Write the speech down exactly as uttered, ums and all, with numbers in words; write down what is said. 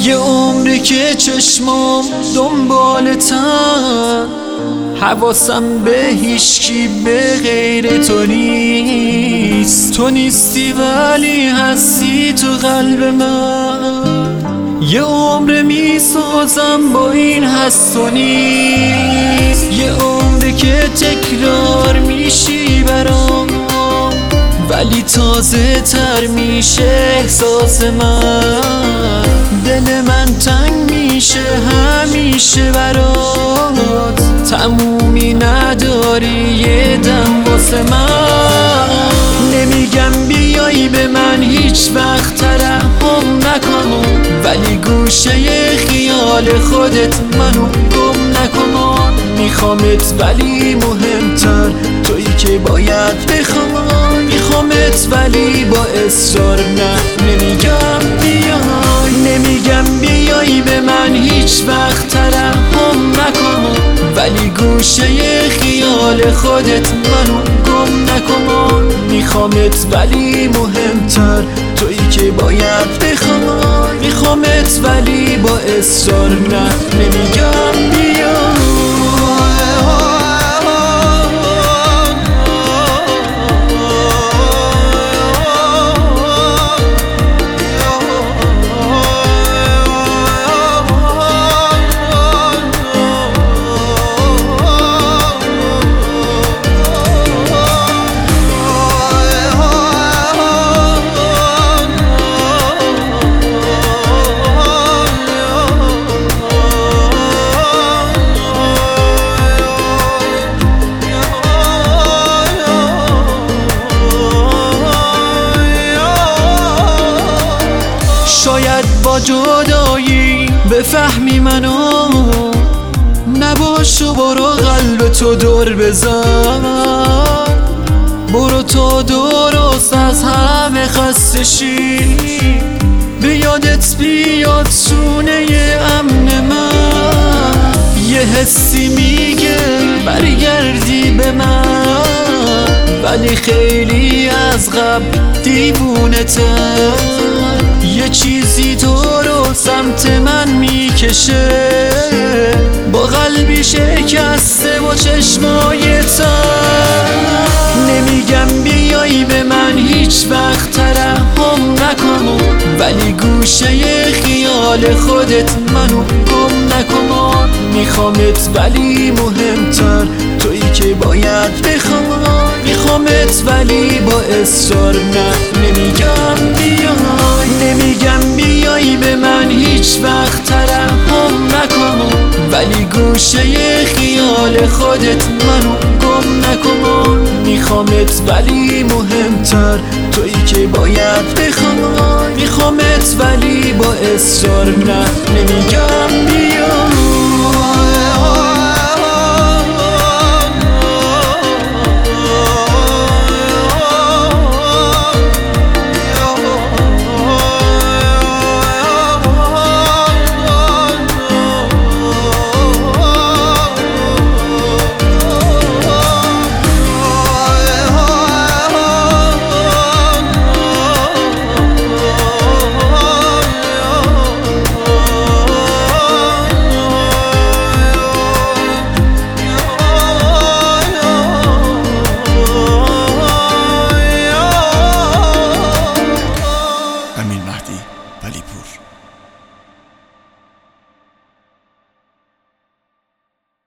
یه عمره که چشمام دنبالتن، حواسم به هیچکی به غیر تو نیست. تو نیستی ولی هستی تو قلب من. یه عمر میسازم با این هست و نیست. یه عمره که تکرار میشی برام، ولی تازه تر میشه احساس من. دل من تنگ میشه همیشه برات، تمومی نداری یه دم واسه من. نمیگم بیایی به من هیچ وقت ترحم نکن، ولی گوشه خیال خودت منو گم نکن. میخوامت ولی مهمتر تویی که باید بخوای. میخوامت ولی با اصرار نه نمیگم بیای. نمیگم بیایی به من هیچ وقت ترحم نکن، ولی گوشه خیال خودت منو گم نکن. میخوامت ولی مهمتر تویی که باید بخوای. میخوامت ولی با اصرار نه نمیگم بیای. شاید با جدایی بفهمی منو، نباش و برو قلب تو دور بزن. برو تو درست از همه خسته شی، به یادت بیاد سونه امن من. یه حسی میگه برگردی به من، ولی خیلی از قبل دیوونتم. یه چیزی تو رو سمت من میکشه، با قلبی شکسته و چشمای تر. نمیگم بیایی به من هیچ وقت ترحم نکن، ولی گوشه خیال خودت منو گم نکن. میخوامت ولی مهمتر تویی که باید بخوای. میخوامت ولی با اصرار نه نمیگم بیای. نمیگم بیایی به من هیچ وقت ترحم نکن، ولی گوشه خیال خودت منو گم نکن. میخوامت ولی مهمتر تویی که باید بخوای. میخوامت ولی با اصرار نه نمیگم بیای. امین مهدی ولیپور.